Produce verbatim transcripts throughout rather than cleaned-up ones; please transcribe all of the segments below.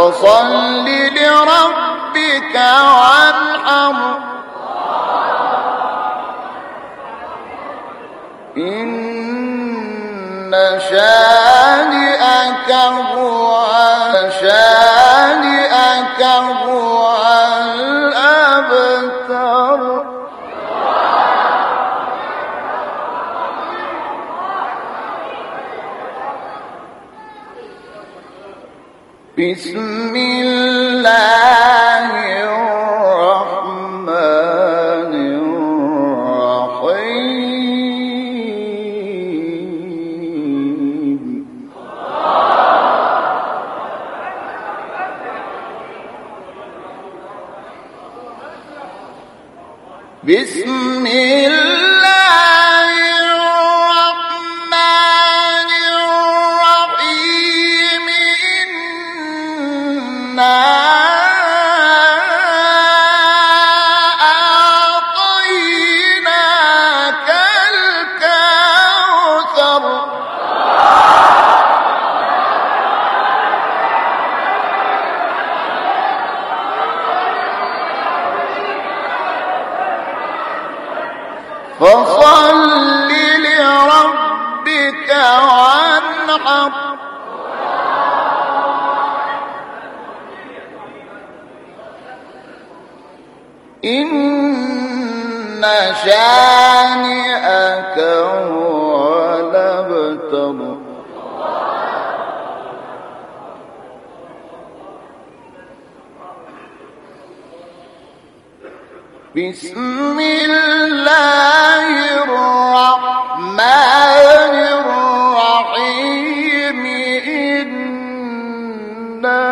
فصل لربك وانحر إن شانئك هو شانئك هو الأبتر. بسم الله الرحمن الرحيم. بسم الله الرحمن الرحيم. إنا أعطيناك الكوثر. فصل لربك وانحر إن شانئك هو الأبتر. بسم الله الرحمن الرحيم. إنا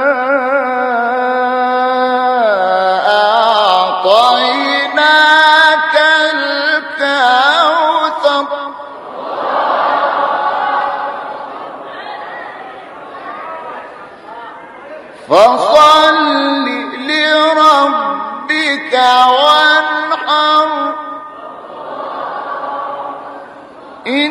أعطيناك الكوثر. فصل لربك وانحر إن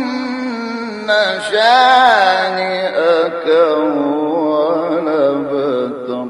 شانئك هو الأبتر.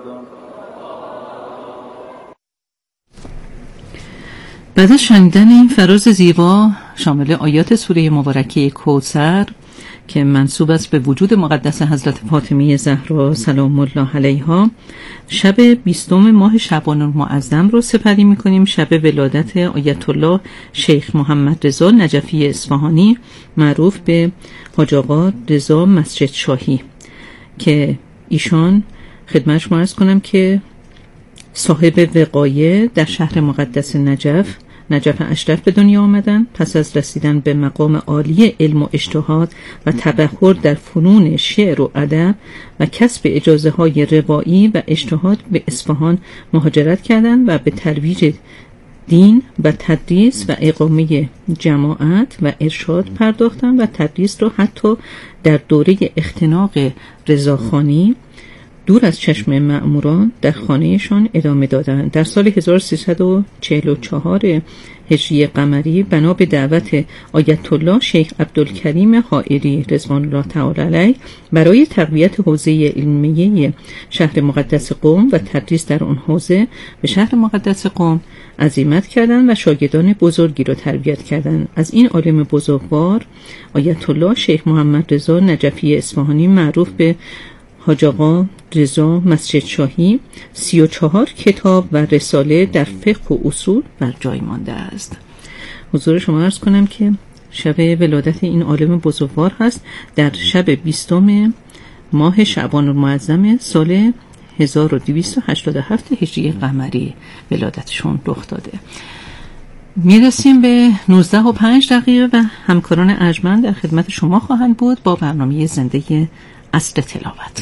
بعد از شنیدن این فراز زیبا شامل آیات سوره مبارکه کوثر که منسوب است به وجود مقدس حضرت فاطمه زهرا سلام الله علیها، شب بیستم ماه شعبان المعظم رو سپری می‌کنیم، شب ولادت آیت الله شیخ محمد رضا نجفی اصفهانی معروف به حاج آقا رضا مسجد شاهی که ایشان خدمتش عرض کنم که صاحب وقایه در شهر مقدس نجف نجف اشرف به دنیا آمدن. پس از رسیدن به مقام عالی علم و اجتهاد و تبحر در فنون شعر و ادب و کسب اجازه های روایی و اجتهاد به اصفهان مهاجرت کردند و به ترویج دین و تدریس و اقامه جماعت و ارشاد پرداختند و تدریس را حتی در دوره اختناق رضاخانی دور از چشم مأموران در خانهشان ادامه دادند. در سال هزار و سیصد و چهل و چهار هجری قمری بنا به دعوت آیت الله شیخ عبدالکریم حائری رضوان الله تعالی علیه برای تقویت حوزه علمیه شهر مقدس قم و تدریس در آن حوزه به شهر مقدس قم عزیمت کردند و شاگردان بزرگی را تربیت کردند. از این عالم بزرگوار آیت الله شیخ محمد رضا نجفی اصفهانی معروف به حاج آقا رضا مسجد شاهی سی و چهار کتاب و رساله در فقه و اصول بر جای مانده است. حضور شما عرض کنم که شب ولادت این عالم بزرگوار هست در شب بیستم ماه شعبان المعظم سال هزار و دویست و هشتاد و هفت هجری قمری ولادتشون رخ داده. میرسیم به نوزده و پنج دقیقه و همکاران ارجمند در خدمت شما خواهند بود با برنامه زنده اصل تلاوت.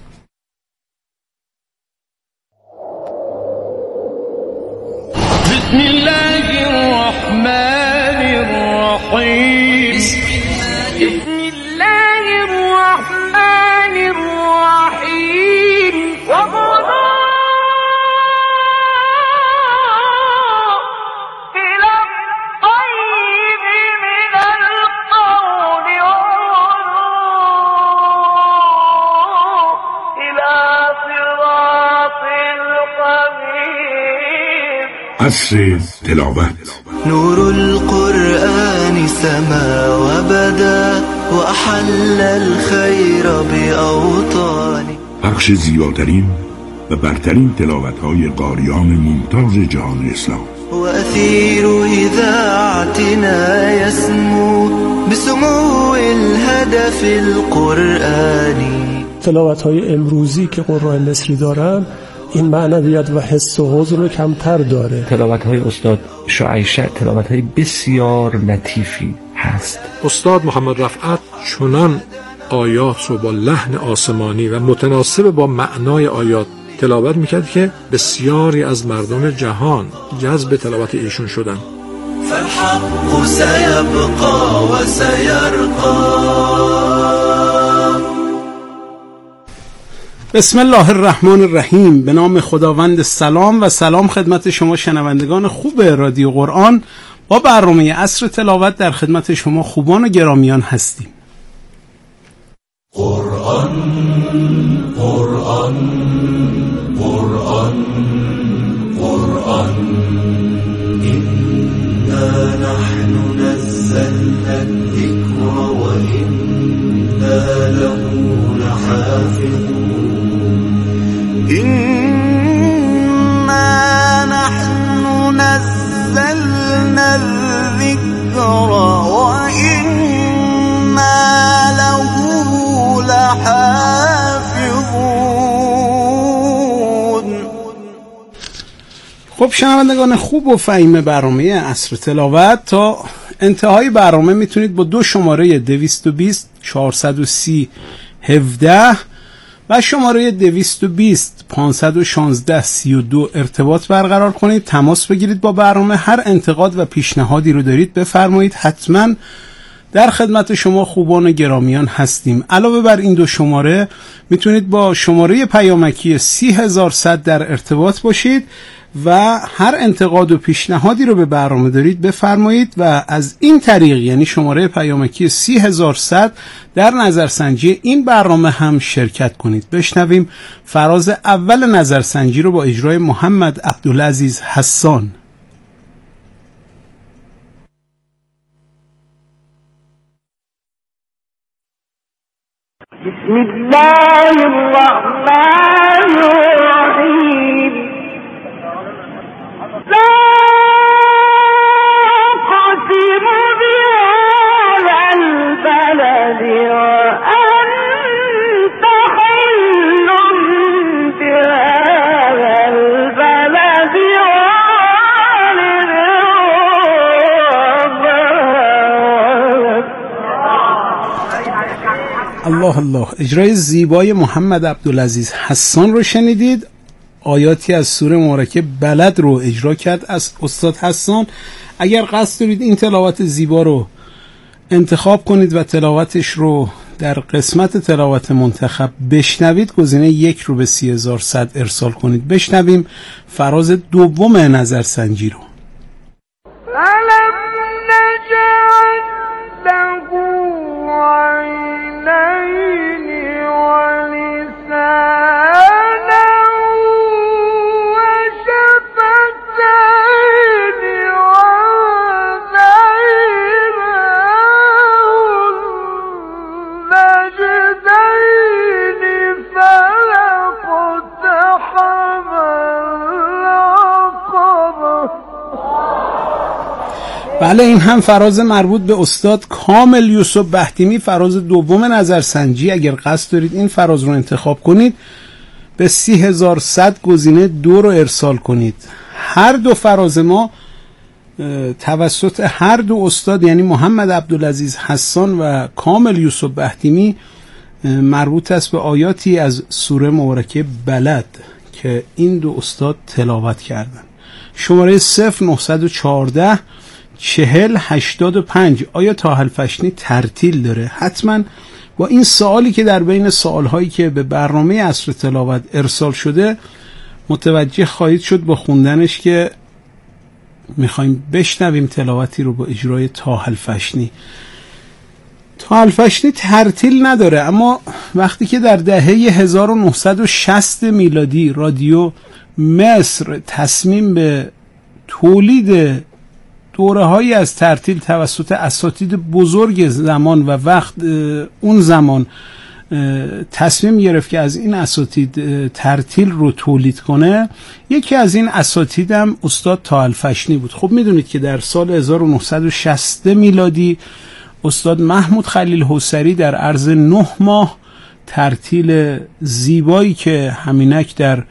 بسم الله الرحمن الرحیم. بسم الله الرحمن الرحیم. وقضى إلى الطيب من القول وهدوا إلى صراط عصر تلاوت. نور القرآن سما وبدا وأحل الخير بأوطاني. بخش زیباترین و برترین تلاوت‌های قاریان ممتاز جهان اسلام. وأثير إذاعتنا يسمو بسمو الهدف القرآني. تلاوت‌های امروزی که قرآن مصری دارن این معنویت و حس و حضور رو کمتر داره. تلاوت‌های استاد شعیشه تلاوت‌های بسیار لطیفی هست. استاد محمد رفعت چنان آیات رو با لحن آسمانی و متناسب با معنای آیات تلاوت میکرد که بسیاری از مردم جهان جذب تلاوت ایشون شدن. فالحق سيبقى وسيرقى. بسم الله الرحمن الرحیم. به نام خداوند سلام و سلام خدمت شما شنوندگان خوب رادیو قرآن. با برنامه عصر تلاوت در خدمت شما خوبان و گرامیان هستیم. قرآن قرآن قرآن قرآن إنا نحن نزلنا الذكر وإنا له لحافظون. إنا نحن نزلنا الذكر وإنا له لحافظون. خب شنوندگان خوب و فهیم برنامه عصر تلاوت، تا انتهای برنامه میتونید با دو شماره دویست و بیست چهارصد و سی هفده و شماره دویست و بیست پانصد و شانزده سی و دو ارتباط برقرار کنید، تماس بگیرید با برنامه. هر انتقاد و پیشنهادی رو دارید بفرمایید، حتما در خدمت شما خوبان و گرامیان هستیم. علاوه بر این دو شماره میتونید با شماره پیامکی سی هزار و صد در ارتباط باشید و هر انتقاد و پیشنهادی رو به برنامه دارید بفرمایید و از این طریق، یعنی شماره پیامکی سی هزار و صد، در نظرسنجی این برنامه هم شرکت کنید. بشنویم فراز اول نظرسنجی رو با اجرای محمد عبدالعزیز حسان. بسم الله الرحمن الرحيم. لا أقسم بهذا البلد وأنت حل بهذا البلد ووالد الله الله. اجرای زیبای محمد عبدالعزیز حسان رو شنیدید. آیاتی از سوره مبارکه بلد رو اجرا کرد از استاد حسان. اگر قصد دارید این تلاوت زیبا رو انتخاب کنید و تلاوتش رو در قسمت تلاوت منتخب بشنوید، گزینه یک رو به سی هزار و صد ارسال کنید. بشنویم فراز دوم نظرسنجی رو. ألم نجعل له عينين ولسانا وشفتين وهديناه النجدين فلاقتحم العقبة. بله، این هم فراز مربوط به استاد کامل یوسف بهتیمی، فراز دوم نظرسنجی. اگر قصد دارید این فراز رو انتخاب کنید به سی هزار و صد گزینه دو رو ارسال کنید. هر دو فراز ما توسط هر دو استاد، یعنی محمد عبدالعزیز حسان و کامل یوسف بهتیمی، مربوط است به آیاتی از سوره مبارکه بلد که این دو استاد تلاوت کردن. شماره صفر نهصد و چهارده چهل هشتاد و پنج. آیا طاهل فشنی ترتیل داره؟ حتما با این سوالی که در بین سوالهایی که به برنامه عصر تلاوت ارسال شده متوجه خواهید شد با خوندنش که میخوایم بشنویم تلاوتی رو با اجرای طاهل فشنی. طاهل فشنی ترتیل نداره، اما وقتی که در دهه هزار و نهصد و شصت میلادی رادیو مصر تصمیم به تولید دوره هایی از ترتیل توسط اساتید بزرگ زمان و وقت اون زمان تصمیم گرفت که از این اساتید ترتیل رو تولید کنه. یکی از این اساتید هم استاد طاالفشنی بود. خب میدونید که در سال هزار و نهصد و شصت میلادی استاد محمود خلیل حوصری در عرض نه ماه ترتیل زیبایی که همینک در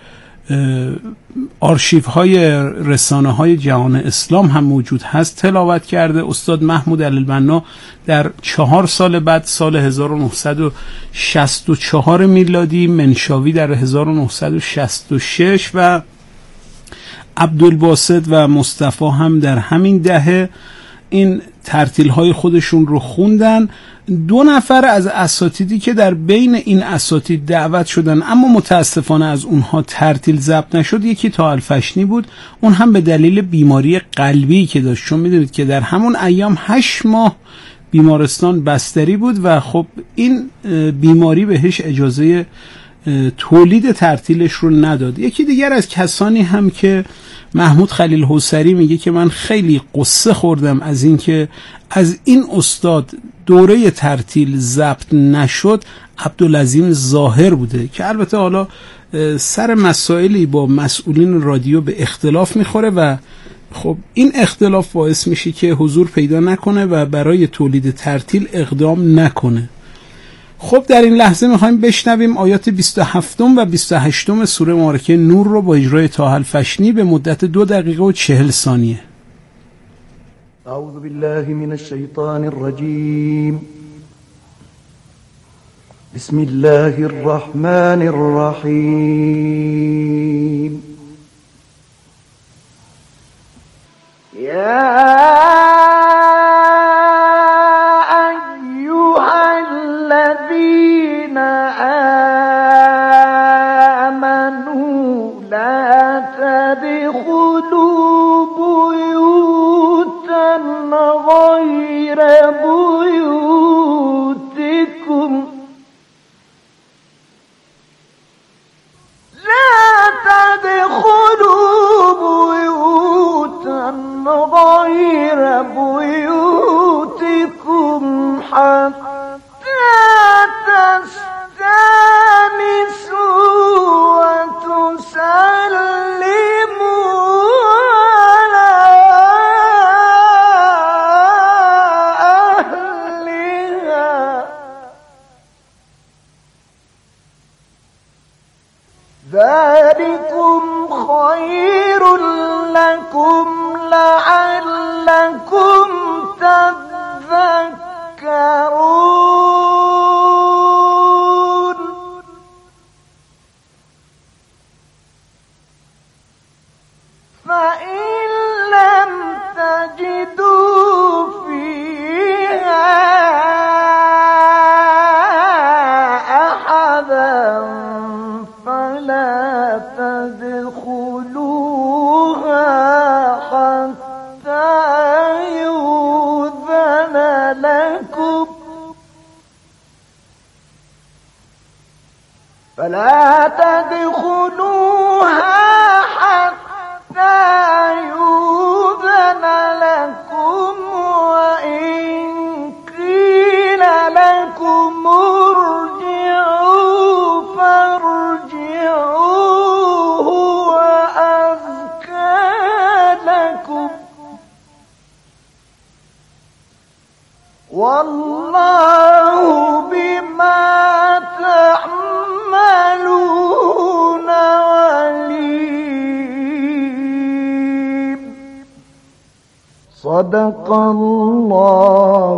آرشیف های رسانه های جهان اسلام هم موجود هست تلاوت کرده. استاد محمود علی‌البنا در چهار سال بعد سال هزار و نهصد و شصت و چهار میلادی، منشاوی در هزار و نهصد و شصت و شش و عبدالباسط و مصطفی هم در همین دهه این ترتیل های خودشون رو خوندن. دو نفر از اساتیدی که در بین این اساتید دعوت شدن اما متاسفانه از اونها ترتیل ضبط نشد، یکی طاالفشنی بود، اون هم به دلیل بیماری قلبی که داشت، چون میدونید که در همون ایام هشت ماه بیمارستان بستری بود و خب این بیماری بهش اجازه تولید ترتیلش رو نداد. یکی دیگر از کسانی هم که محمود خلیل حوصری میگه که من خیلی قصه خوردم از این که از این استاد دوره ترتیل ضبط نشد، عبدالعظیم ظاهر بوده که البته حالا سر مسائلی با مسئولین رادیو به اختلاف میخوره و خب این اختلاف باعث میشه که حضور پیدا نکنه و برای تولید ترتیل اقدام نکنه. خب در این لحظه میخوایم بشنویم آیات بیست و هفت و بیست و هشت سوره مبارکه نور رو با اجرای طاالفشنی به مدت دو دقیقه و چهل ثانیه. اعوذ بالله من الشیطان الرجیم. بسم الله الرحمن الرحیم. یا الذين آمنوا لا تدخلوا بيوتا غير بيوتكم لا تدخلوا بيوتا غير بيوتكم حتى تستانسوا وتسلموا على أهلها ذلكم خير لكم لعلكم تذكرون. فإن لم تجدوا فيها أحدا فلا تدخلوها حتى يؤذن لكم فلا تدخلوها حتى يؤذن لكم وإن قيل لكم ارجعوا فارجعوا هو أزكى لكم والله بما تعملون عليم. صدق الله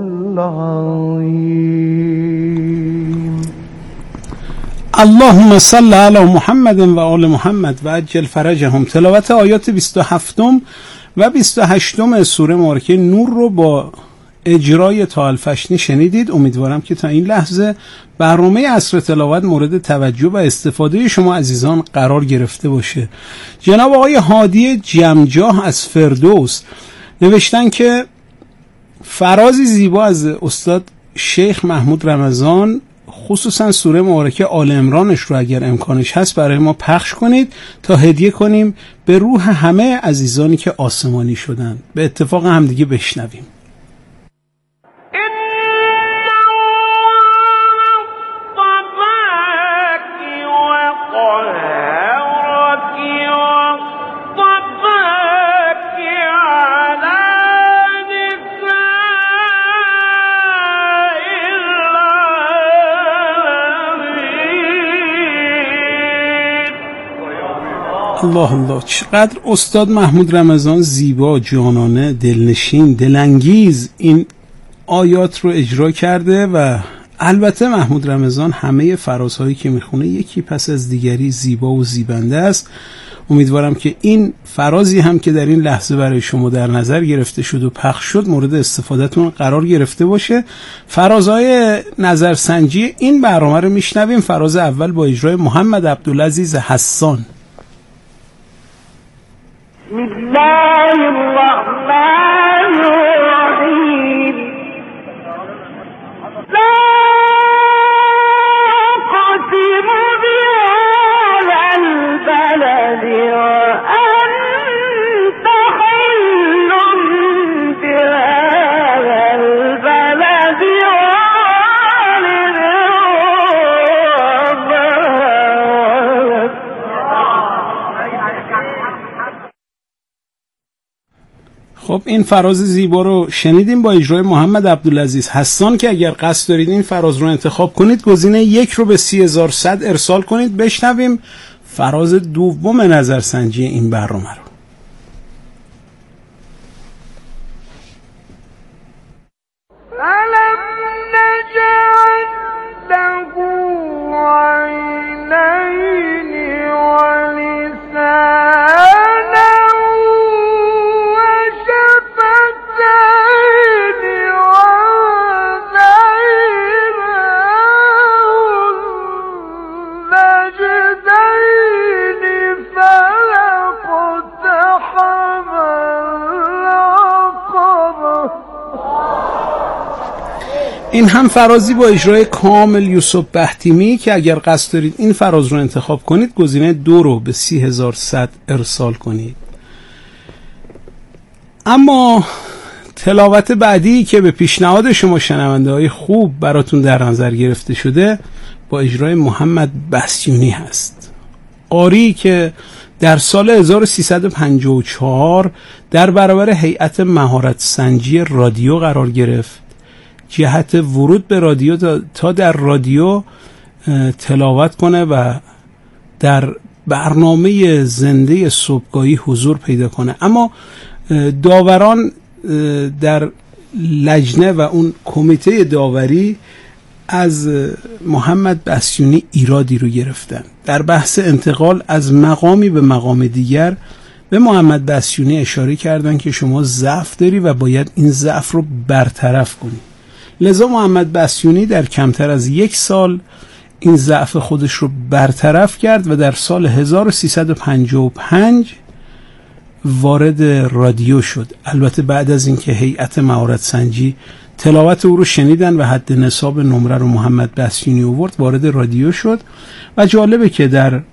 العظيم. اللهم صل علی محمد و آل محمد و عجل فرجهم. تلاوت آیات بیست و هفت و بیست و هشت سوره مبارکه نور رو با اجرای طاالفشنی شنیدید. امیدوارم که تا این لحظه برنامه عصر تلاوت مورد توجه و استفاده شما عزیزان قرار گرفته باشه. جناب آقای هادی جمجاه از فردوس نوشتن که فرازی زیبا از استاد شیخ محمود رمضان خصوصا سوره مبارکه آل عمرانش رو اگر امکانش هست برای ما پخش کنید تا هدیه کنیم به روح همه عزیزانی که آسمانی شدن. به اتفاق هم دیگه بشنویم. الله الله، چقدر استاد محمود رمضان زیبا، جانانه، دلنشین، دلانگیز این آیات رو اجرا کرده. و البته محمود رمضان همه فرازهایی که میخونه یکی پس از دیگری زیبا و زیبنده است. امیدوارم که این فرازی هم که در این لحظه برای شما در نظر گرفته شد و پخش شد مورد استفادهتون قرار گرفته باشه. فرازهای نظرسنجی این برنامه رو میشنویم. فراز اول با اجرای محمد عبدالعزیز حسان. بسم الله الرحمن الرحیم لا قسم بهذا البلد وأنت حل بهذا البلد ووالد خب این فراز زیبا رو شنیدیم با اجرای محمد عبدالعزیز حسان که اگر قصد دارید این فراز رو انتخاب کنید گزینه یک رو به سی هزار و صد ارسال کنید. بشنویم فراز دوم نظرسنجی این برنامه رو. ألم نجعل له عينين ولسانا وشفتين وهديناه النجدين فلاقتحم العقبة. این هم فرازی با اجرای کامل یوسف بهتیمی که اگر قصد دارید این فراز رو انتخاب کنید گزینه دو رو به سی هزار و صد ارسال کنید. اما تلاوت بعدی که به پیشنهاد شما شنونده های خوب براتون در نظر گرفته شده با اجرای محمد بسیونی هست، قاری که در سال هزار و سیصد و پنجاه و چهار در برابر هیئت مهارت سنجی رادیو قرار گرفت جهت ورود به رادیو تا در رادیو تلاوت کنه و در برنامه زنده صبحگاهی حضور پیدا کنه. اما داوران در لجنه و اون کمیته داوری از محمد بسیونی ایرادی رو گرفتن. در بحث انتقال از مقامی به مقام دیگر به محمد بسیونی اشاره کردن که شما ضعف داری و باید این ضعف رو برطرف کنی. لذا محمد بسیونی در کمتر از یک سال این ضعف خودش رو برطرف کرد و در سال هزار و سیصد و پنجاه و پنج وارد رادیو شد. البته بعد از اینکه هیئت مهارت سنجی تلاوت او رو شنیدن و حد نصاب نمره رو محمد بسیونی آورد وارد رادیو شد. و جالبه که در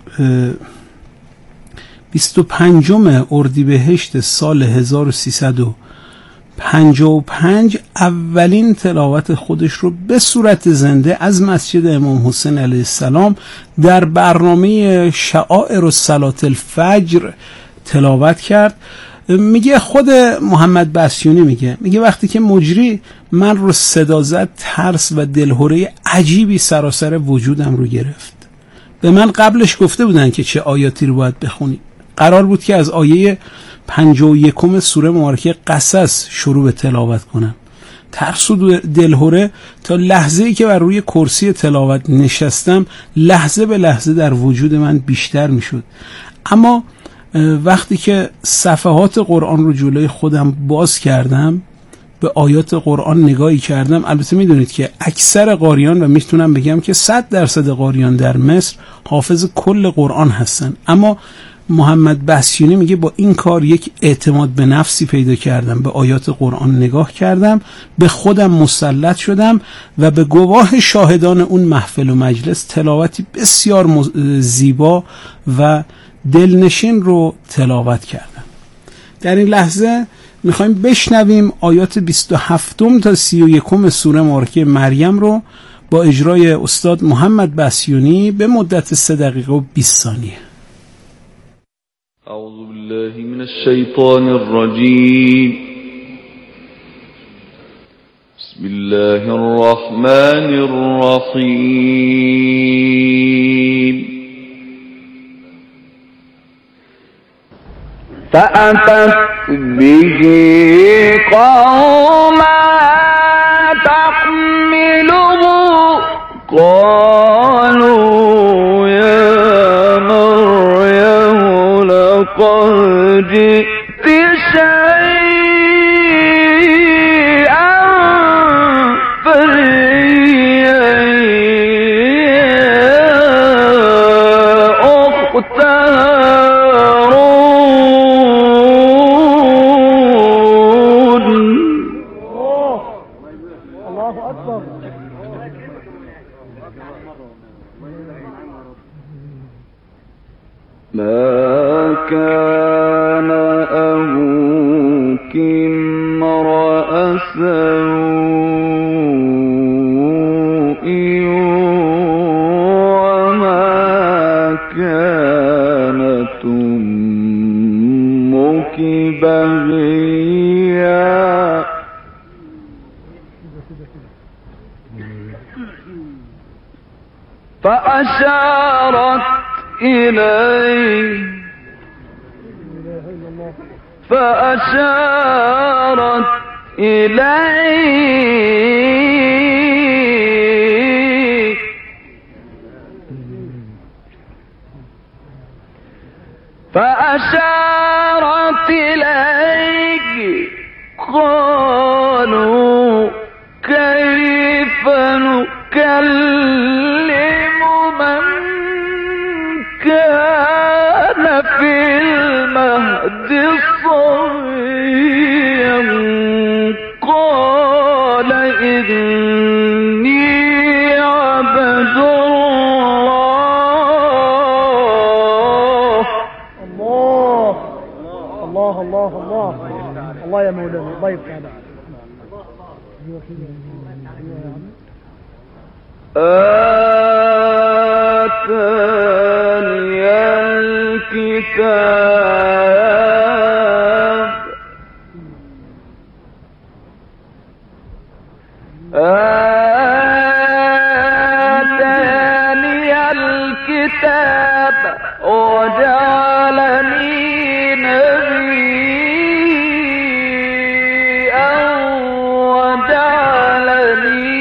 بیست و پنجم اردیبهشت سال هزار و سیصد و پنجاه و پنج اولین تلاوت خودش رو به صورت زنده از مسجد امام حسین علیه السلام در برنامه شعائر و صلات الفجر تلاوت کرد. میگه خود محمد بسیونی میگه میگه وقتی که مجری من رو صدا زد ترس و دلهره عجیبی سراسر وجودم رو گرفت. به من قبلش گفته بودن که چه آیاتی رو باید بخونی. قرار بود که از آیه پنجاه و یکم سوره مبارکه قصص شروع به تلاوت کنم. ترس و دلهره تا لحظه ای که بر روی کرسی تلاوت نشستم لحظه به لحظه در وجود من بیشتر میشد. اما وقتی که صفحات قرآن رو جلوی خودم باز کردم به آیات قرآن نگاهی کردم، البته میدونید که اکثر قاریان و میتونم بگم که صد درصد قاریان در مصر حافظ کل قرآن هستن، اما محمد بسیونی میگه با این کار یک اعتماد به نفسی پیدا کردم، به آیات قرآن نگاه کردم، به خودم مسلط شدم و به گواه شاهدان اون محفل و مجلس تلاوتی بسیار زیبا و دلنشین رو تلاوت کردم. در این لحظه میخوایم بشنویم آیات بیست و هفت تا سی و یک سوره مبارکه مریم رو با اجرای استاد محمد بسیونی به مدت سه دقیقه و بیست ثانیه. اعوذ بالله من الشیطان الرجیم. بسم الله الرحمن الرحیم. فأتت به قوما تحمله قالوا يا مريم لقد جئت شيئا فريا أخت ما كان أبوك امرأ سوء وما كانت أمك بغيا فأشارت إليه فأشارت إليه فأشارت إليه قالوا كيف نكلم من كان في المهد صبيا قال إني عبد الله. الله الله الله الله الله يا مولانا الله يفتح آتاني الكتاب آتاني الكتاب وجعلني نبيا وجعلني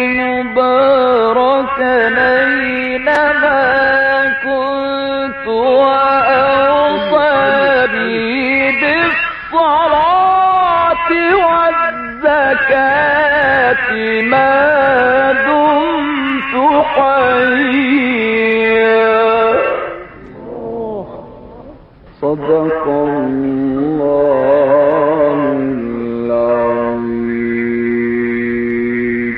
مباركا أينما كنت وأوصاني بالصلاة والزكاة ما دمت حيا. صدق الله العظيم.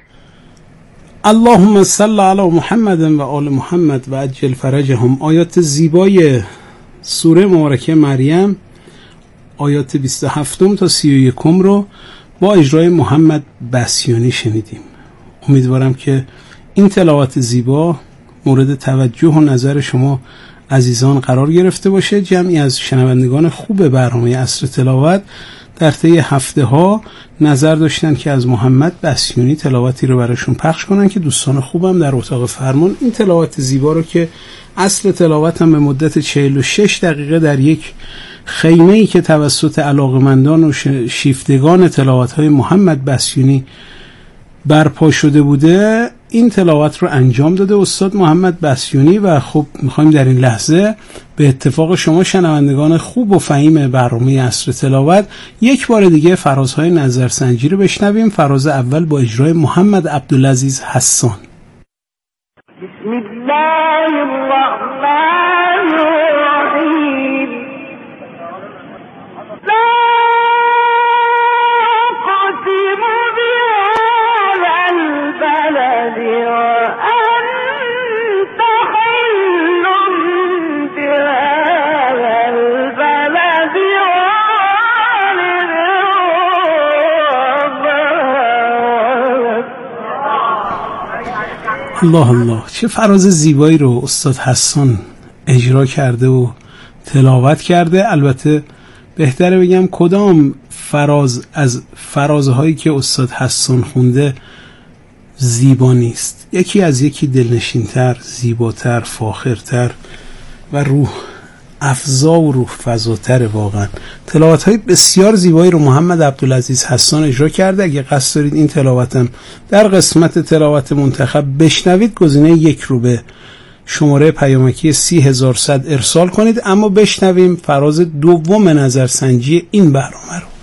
اللهم صل علی محمد و آل محمد و عجل فرجهم. آیات زیبای سوره مبارکه مریم آیات بیست و هفت تا سی و یک رو با اجرای محمد بسیونی شنیدیم. امیدوارم که این تلاوت زیبا مورد توجه و نظر شما عزیزان قرار گرفته باشه. جمعی از شنوندگان خوب برنامه عصر تلاوت در طی هفته ها نظر داشتن که از محمد بسیونی تلاوتی رو براشون پخش کنن که دوستان خوبم در اتاق فرمان این تلاوت زیبا رو که اصل تلاوت هم به مدت چهل و شش دقیقه در یک خیمه‌ای که توسط علاقمندان و شیفتگان تلاوت‌های محمد بسیونی برپا شده بوده، این تلاوت رو انجام داده استاد محمد بسیونی. و خب میخوایم در این لحظه به اتفاق شما شنوندگان خوب و فهیم برنامه عصر تلاوت یک بار دیگه فرازهای نظرسنجی رو بشنویم. فراز اول با اجرای محمد عبدالعزیز حسان. بسم الله الرحمن الرحیم. الله الله، چه فراز زیبایی رو استاد حسان اجرا کرده و تلاوت کرده. البته بهتره بگم کدام فراز از فرازهایی که استاد حسان خونده زیبا نیست. یکی از یکی دلنشینتر، زیباتر، فاخرتر و روح افزا و روح فزاتر. واقعا تلاوت های بسیار زیبایی رو محمد عبدالعزیز حسان اجرا کرده. اگه قصد دارید این تلاوتم در قسمت تلاوت منتخب بشنوید، گزینه یک رو به شماره پیامکی سی هزار و صد ارسال کنید. اما بشنویم فراز دوم نظرسنجی این برنامه رو.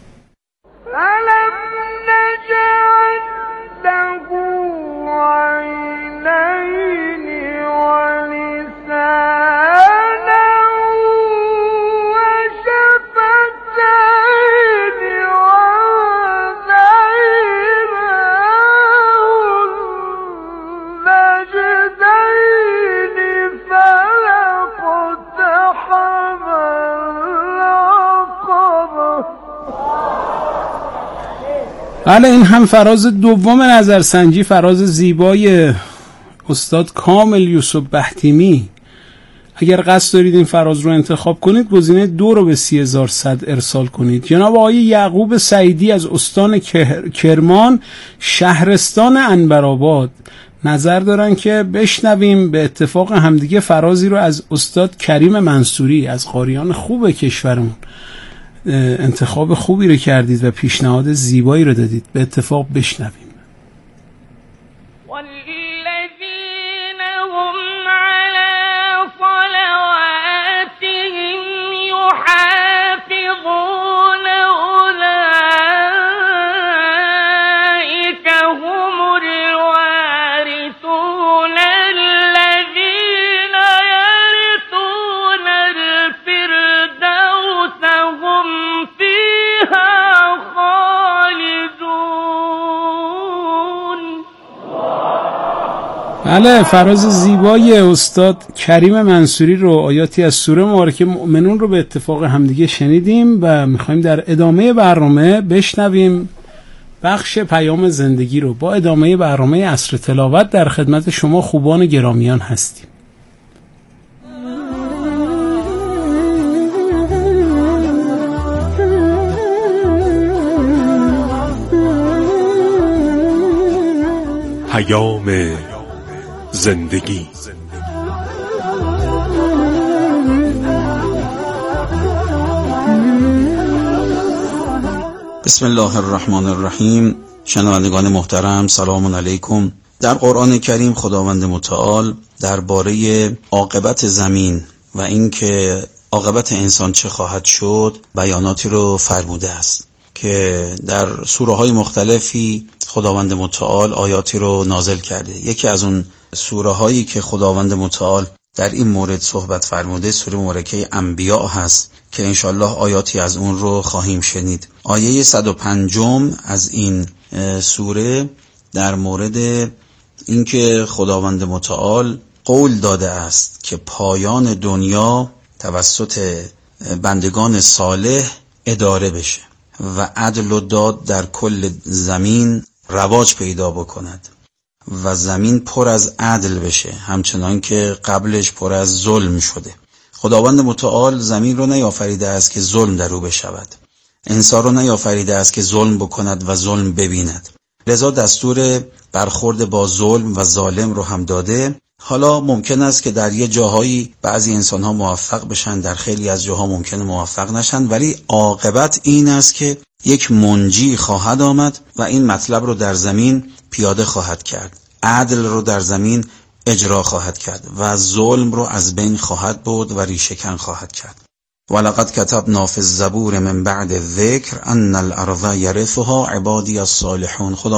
بله، این هم فراز دوم نظرسنجی، فراز زیبای استاد کامل یوسف بحتیمی. اگر قصد دارید این فراز رو انتخاب کنید، گزینه دو رو به سی هزار و صد ارسال کنید. جناب آقای یعقوب سعیدی از استان کرمان، شهرستان عنبرآباد، نظر دارن که بشنویم به اتفاق همدیگه فرازی رو از استاد کریم منصوری، از قاریان خوب کشورمون. انتخاب خوبی رو کردید و پیشنهاد زیبایی رو دادید. به اتفاق بشنویم. والذین هم علی صلواتهم یحافظون اولئک هم الوارثون الذین یرثون الفردوس هم فیها خالدون. بله، فراز زیبای استاد کریم منصوری رو، آیاتی از سوره مبارکه مؤمنون رو به اتفاق همدیگه شنیدیم و میخوایم در ادامه برنامه بشنویم بخش پیام زندگی رو. با ادامه برنامه عصر تلاوت در خدمت شما خوبان گرامیان هستیم. پیام زندگی. بسم الله الرحمن الرحیم. شنوندگان محترم، سلام علیکم. در قرآن کریم خداوند متعال درباره عاقبت زمین و اینکه عاقبت انسان چه خواهد شد بیاناتی رو فرموده است که در سوره های مختلفی خداوند متعال آیاتی رو نازل کرده. یکی از اون سوره هایی که خداوند متعال در این مورد صحبت فرموده سوره مبارکه انبیاء هست که انشالله آیاتی از اون رو خواهیم شنید. آیه صد و پنجم از این سوره در مورد اینکه خداوند متعال قول داده است که پایان دنیا توسط بندگان صالح اداره بشه و عدل و داد در کل زمین رواج پیدا بکند و زمین پر از عدل بشه، همچنان که قبلش پر از ظلم شده. خداوند متعال زمین رو نیافریده است که ظلم در او بشود، انسان رو نیافریده است که ظلم بکند و ظلم ببیند. لذا دستور برخورد با ظلم و ظالم رو هم داده. حالا ممکن است که در یه جاهایی بعضی انسان‌ها موفق بشن، در خیلی از جاها ممکنه موفق نشن، ولی عاقبت این است که یک منجی خواهد آمد و این مطلب رو در زمین پیاده خواهد کرد، عدل رو در زمین اجرا خواهد کرد و ظلم رو از بین خواهد برد و ریشه‌کن خواهد کرد. ولقد كتبنا في الزبور من بعد الذکر ان الارض یرثها عبادی الصالحون. خدا